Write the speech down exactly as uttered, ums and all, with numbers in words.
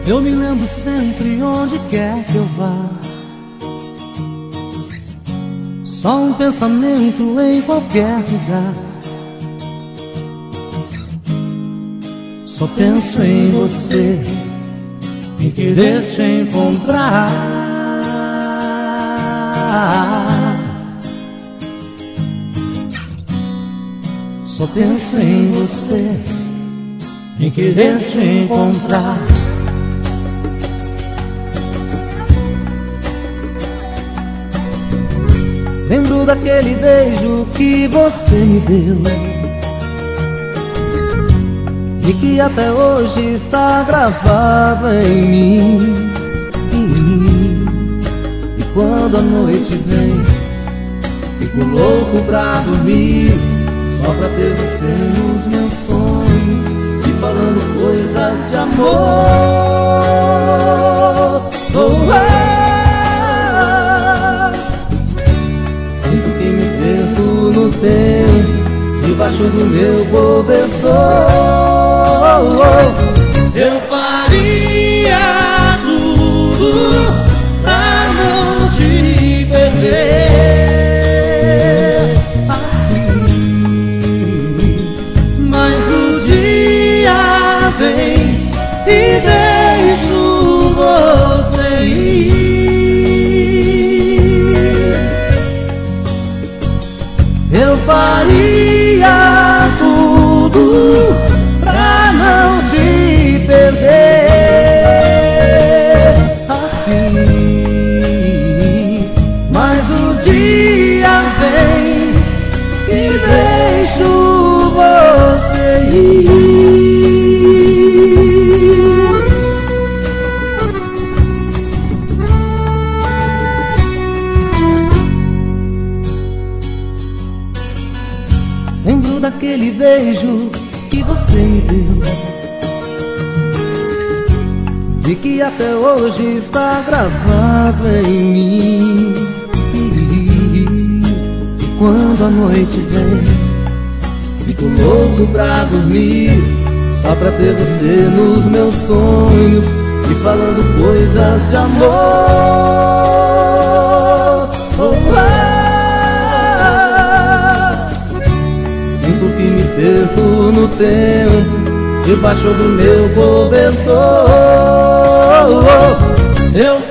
Eu me lembro sempre onde quer que eu vá. Só um pensamento em qualquer lugar. Só penso em você, em querer te encontrar. Só penso em você, em querer te encontrar. Lembro daquele beijo que você me deu e que até hoje está gravado em mim. E quando a noite vem, fico louco pra dormir, só pra ter você nos meus sonhos e falando coisas de amor. Oh, oh. Sinto que me perco no tempo, debaixo do meu cobertor. Eu faria tudo pra não te perder assim, mas o dia vem e deixo você ir. Eu faria tudo pra não te perder assim, mas o dia vem e deixo você ir. Lembro daquele beijo que você me deu e que até hoje está gravado em mim. E quando a noite vem, fico louco pra dormir, só pra ter você nos meus sonhos e falando coisas de amor. Oh, ah, sinto que me perco no tempo, debaixo do meu cobertor. Eu